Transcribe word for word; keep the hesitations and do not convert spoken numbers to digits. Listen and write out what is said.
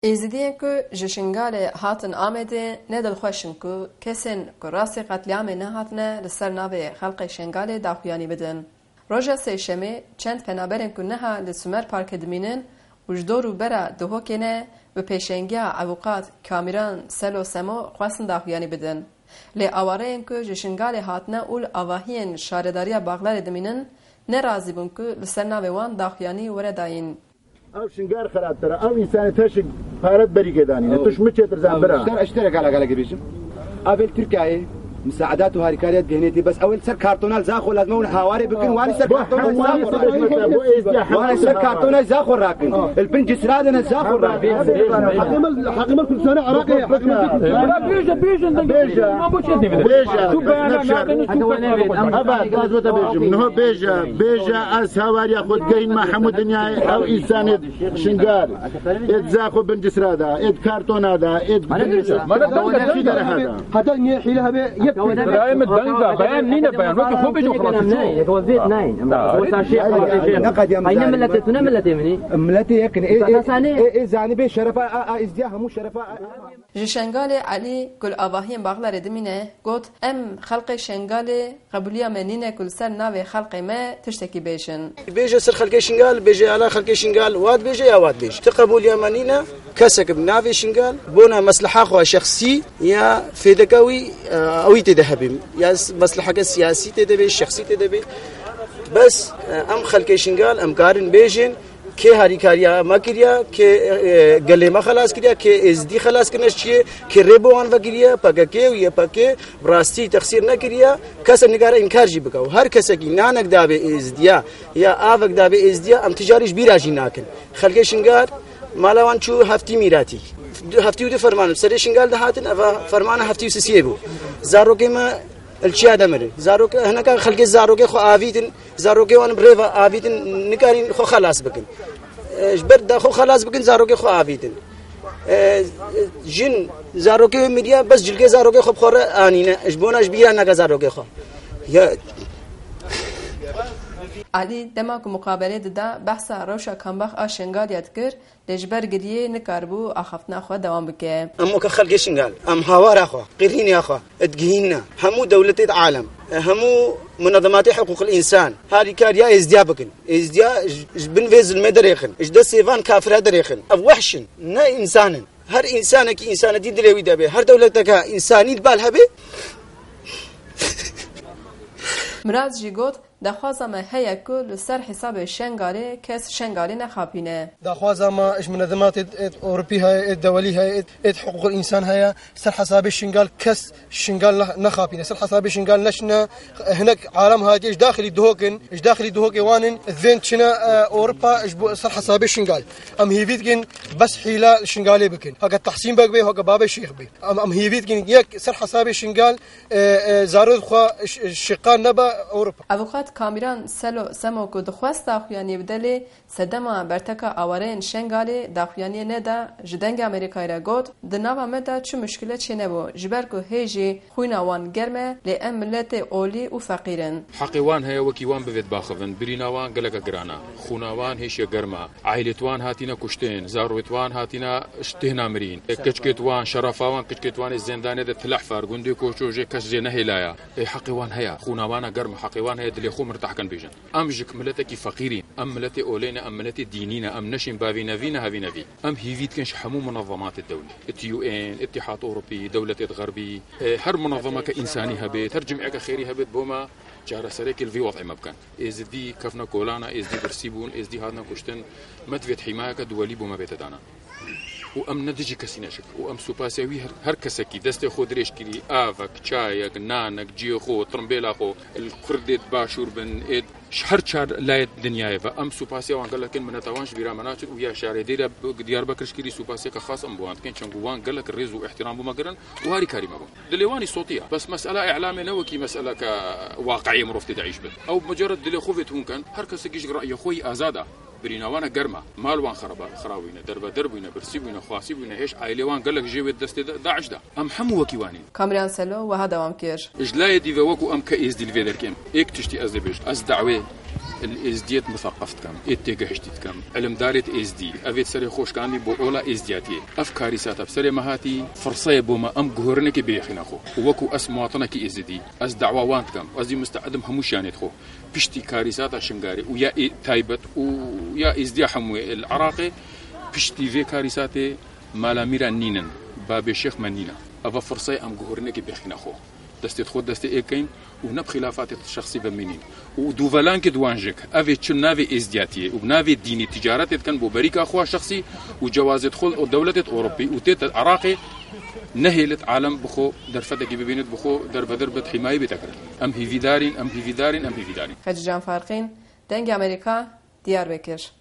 êzîdiyên ku ji Şingalê hatin Amedê nedilxweşin ku kesên ku rastî qetlîamê nehatine li ser navê xelkê Şingalê daxuyanî bidin. Roja sêşemê çend penaberên ku niha li Sümer Parkê dimînin û ji dor û bera Duhokê ne bi pêşengiya ewqat Kamiran Selo Semo xwestin daxuyanî bidin. Lê awareyên ku ji Şingalê hatine û li avahiyên şaredariya Baxlarê dimînin nerazî bûn ku li ser navê wan daxuyanî were dayîn. او شنگار خرابتره او انسان تشک پارت بری کدانی توش مچتر زنبرا اشتر اشترك على قال قبيشم قبل تركيا مساعدات وهاركاريات بهنيتي بس اول سر كرتونال زاخو لازم حواري بكن واني سر كرتونال زاخو واني سر كرتونال زاخو راكن البنج سرادنا زاخو راكن حكم حكم كل سنه عراقي حكم بيجا بيجا بيجا ما بوشدني بيجا شو بيانا ابا غازوتا بيجا منو بيجا بيجا اس هواري خود جاين مع حمود دنيا او انسان شنقار اد زاخو بنج سرادا اد كرتونادا اد بيجا ما نقدر هذا حتى حيلها برايم الدنجا بيان نينا بيان وقت هو بيجو خلاص ناين هو زيت ناين هو شيء نقد يا هاي ملتي تنا ملتي مني ملتي يكن ايه زاني به شرفا ازديها مو شرفا Ji Şengalê Elî gul avahiyên Baxlarê dimîne got em xelkê Şengalê qebûliya me nîne ku li ser navê xelkê me tiştekî bêjin. Bêje ser xelkê Şingal, bêje ala xelkê Şingal, wat bêje ya wat bêje. Ti qebûliya me nîne kesek bi navê Şingal bona mesleha xwe şexsî ya fêdeka wî ewî têde hebe ya mesleheke siyasî têde bê şexsî têde bê bes em xelkê Şingal em karin bêjin که هریکاریا ما کردیا که گله ما خلاص کردیا که ازدی خلاص کنش چیه که ریبوان و کردیا پاکه و یا پاکه براستی تقصیر نکردیا کس نگاره انکار جی بکاو هر کسی که نانک دابه ازدیا یا آفک دابه ازدیا ام تجاریش بیراجی ناکن خلق شنگار مالوان چو هفتی میراتی هفتی و دو فرمان سر شنگال دهاتن اف فرمان هفتی و سیه بو زاروکی ما الشيء هذا مري زاروك هنا كان خلق الزاروك خو آفيدن زاروك وان بريفا آفيدن نكارين خو خلاص بكن جبرد خو خلاص بكن زاروك خو آفيدن جن زاروك ميديا بس جلقي زاروك خو بخورة آنينا جبونا جبيرا نكا زاروك خو يا علی دما ku muqabelê dida behsa rewşa Kambax a Şengalê dikir lê ji ber giriyê nikarbû axaftina xwe dewam bike. Em weke xelkê Şingal em hawara xwe qîrînê xwe edgihînne hemû dewletê alem hemû منظماتê حقوق الإنسان هاریکاریا ازدیا بکن ازدیا ji bin vê zilmê derêxin ji dest sêvan kafir derêxin ev wehşin ne insanin her insanekî insanetî dilê wî de bê her dewleteka insanî bal hebe Miraz jî got daxwaza me heye ku li ser hesabê Şengalê kes Şengalê nexapîne. دخوازا ما ايش منظمات اوروبيه هاي الدوليه هاي ات حقوق الانسان هي سر حساب الشنغال كس شنغال نخابين سر حساب الشنغال نشنا هناك عالم هادي ايش داخلي دهوكن ايش داخلي دهوكي وانن ذين شنا اوروبا ايش سر حساب الشنغال ام هيفيتكن بس حيله الشنغالي بكن هكا تحسين بك بي هكا بابا الشيخ بي ام ام هيفيتكن يك سر حساب الشنغال زارود خو الشقان نبا اوروبا Avukat Kamiran Selo Semo ku dixwest daxuyanî bide sedema berteka awareyên Şengalê daxuyaniyê neda ji dengê Amerîkayê re got di nava me de çi muşkile çê nebû ji ber ku hêjî xwîna wan germ e lê em milletê olî û feqîrin. حقی وان هەیە وەکی وان ببێت باخەون بریناوان گەلەکە گرانە خوناوان هێشیە گەرمە عیلێتوان هاتینە کوشتێن زاڕوێتوان هاتینە شتێنا مرین کچکێتوان شەرەفاوان کچکێتوانێ زێندانێدە تلەح فارگوندی کۆچۆژێ کەس جێ نەهێلایە حقی وان هەیە خوناوانە گەرمە حقی وان هەیە دلێ خۆ مرتاحکەن بێژن ئەم ژک ملەتێکی فەقیرین ئەم ملەتێ ئۆلێنە ئەم ملەتێ دینینە ئەم نەشین باوی نەڤینە هەڤی نەڤی ئەم هیڤیتکەش هەموو منظمات الدولة اليو ان اتحاد أوروبي دولة غربي هر منظمة كإنساني هبيت هر جمعية خيري هبيت بوما جارة سريك الفي وضع مبكن إز دي كفنا كولانا إز دي برسيبون إز دي هادنا كشتن مدفت حماية كدولي بوما بيتدانا وأم ندجي كسيناشك وأم سوباسيوي هر كسكي دست خود ريش كري آفك چايك نانك جيخو ترمبيلا خو الكردت باشور بن إد شهر شهر لايت دنياي فأم سوباسيا وان قال لك إن من توانش بيرا مناطق ويا شهر ديرا ديار بكرش كري سوباسيا كخاص أم بوان كان شنقوان قال لك الرزق واحترام بما قرن وهاري كريمة بون دليواني صوتية بس مسألة إعلامية نوكي مسألة كواقعية مرفت تعيش به أو مجرد دلي خوفت هون كان هر كسكيش رأي خوي أزادا بریناوانە گەرمە ماڵوان خراپە خراوینە دەربە دەربووینە برسی بووینە خواسی بووینە هێش ئایلێوان گەلک ژێوێت دەستێ داعشدا ئەم هەموو وەکیوانین Kamiran Selo وها دەوام کرد ژلایە دیڤە وەکو ئەم کە ئێزدی لێ دەرکێم ئێک تشتی ئەس دەبێژ ئەس داوێ الازديت مثقفت كم اتجهشتت كم علم دارت ازدي افيت سري خوش كاني بو اولا ازدياتي افكاري سات بسري مهاتي فرصه بوما ام جهرنك بيخنا خو وكو اس مواطنك ازدي اس دعوات كم ازي مستعدم هموشانيت خو بشتي كاريسات شنغاري ويا تايبت ويا ازدي حموي العراقي بشتي في كاريساتي مالاميرا نينن باب الشيخ منينا افا فرصه ام جهرنك بيخنا خو دستي تخود دستي ايكين ونب خلافات الشخصي بمنين ودوفالان كدوانجك افي تشنافي ازدياتي وبنافي ديني تجارات كان بو بريكا اخوها شخصي وجواز دخول دولة اوروبي وتيت العراقي نهلت عالم بخو درفتك ببينت بخو درب دربت حمايه بتكر ام هي في دارين ام هي في دارين ام هي في دارين خججان فارقين دنگ امريكا ديار بكر